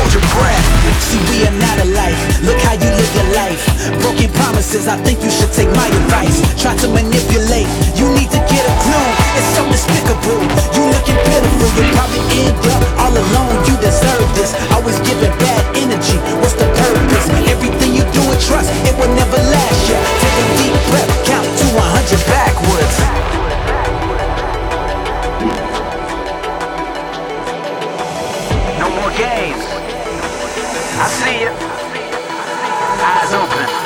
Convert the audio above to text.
hold your breath. See, we are not alike. Look how you live your life. Broken promises, I think you should take my advice. Try to manipulate, you need to get a clue. It's so despicable, you looking pitiful. You'll probably end up all alone, you deserve this. Always giving bad energy, what's the purpose? Everything you do and trust, it will never last you. Take a deep breath, count to 100 backwards. No more games. I see you. Eyes open.